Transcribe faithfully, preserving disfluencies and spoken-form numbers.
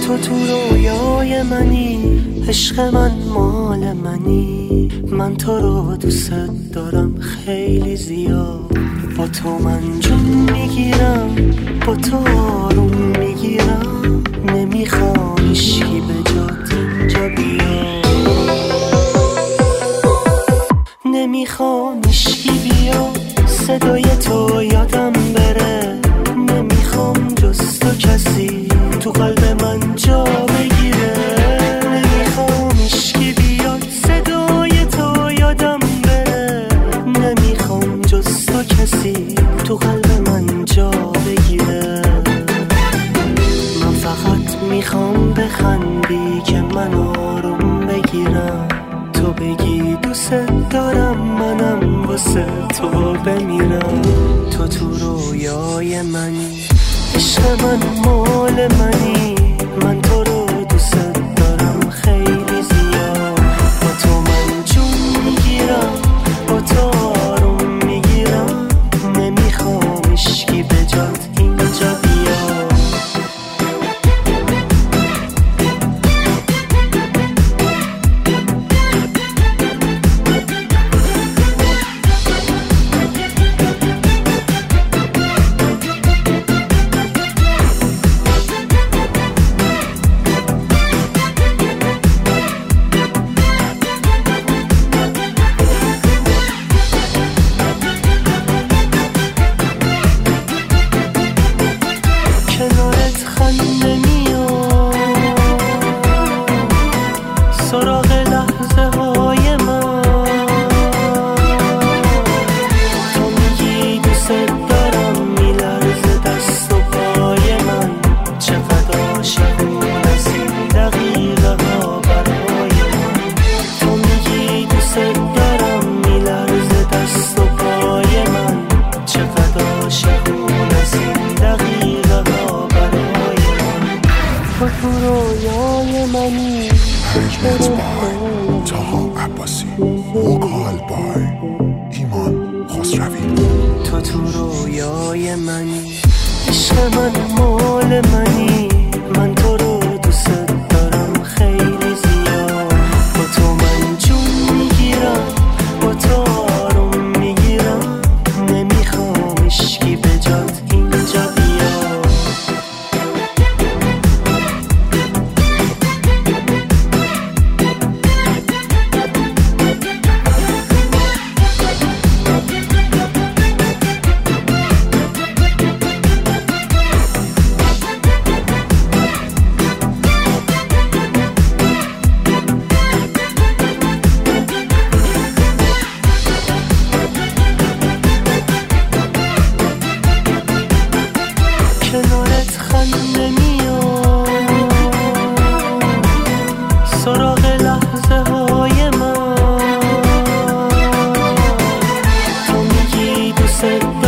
تو تو رویای منی، عشق من مال منی، من تو رو دوست دارم خیلی زیاد. با تو من جون میگیرم، با تو آروم میگیرم، نمیخوام هیچکی به جات اینجا بیاد، نمیخوام هیچکی بیاد صدای تو یادم بره، نمیخوام جز تو کسی تو قلب من جا بگیره، نمیخوام هیچکی بیاد صدای تو یادم بره، نمیخوام جز تو کسی تو قلب من جا بگیره. من فقط میخوام بخندی که من آروم بگیرم، تو بگی دوست دارم منم واسه تو بمیرم. تو تو رویای منی، عشق من مال منی، من تو رو دوست دارم خیلی زیاد. با تو من جون میگیرم، با تو آروم میگیرم، نمیخوام هیچکی به جات اینجا بیاد. کنارت خنده میاد سراغ لحظه های من، تو میگی دوست دارم میلرزه دست و پای من، چقدر عاشقون از این دقیقه ها برای من. تو میگی دوست دارم میلرزه دست و پای من، چقدر عاشقون از این دقیقه ها برای من. تو تو رویای منی، Mixed by Taha Abbasi, vocal by ایمان خسروی. تو تو رویای منی، عشق من مال منی، من تو رو دوست دارم خیلی زیاد. با تو من جون میگیرم، با تو آروم میگیرم، نمیخوام هیچکی به جات اینجا بیاد. کنارت خنده میاد سراغ لحظه های من، تو میگی دوست